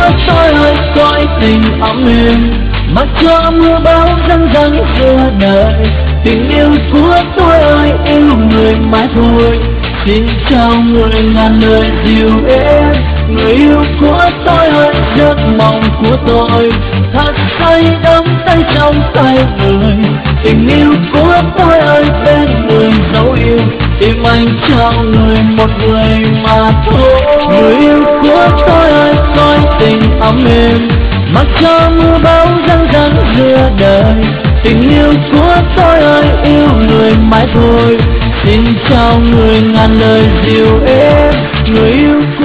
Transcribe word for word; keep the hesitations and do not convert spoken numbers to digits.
tôi ơi coi tình ấm êm, mặc cho mưa bão răng răng giữa đời. Tình yêu của tôi ơi yêu người mãi thôi, xin chào người ngàn lời dịu êm. Người yêu của tôi ơi giấc mộng của tôi, thật say đắm tay trong tay người. Tình yêu của tôi ơi bên người dấu yêu, tim anh trao người một người mà thôi. Người yêu của tôi ơi coi tình ấm êm, mặc cho mưa bão răng răng giữa đời. Tình yêu của tôi ơi yêu người mãi thôi, xin chào người ngàn lời dịu êm. Người yêu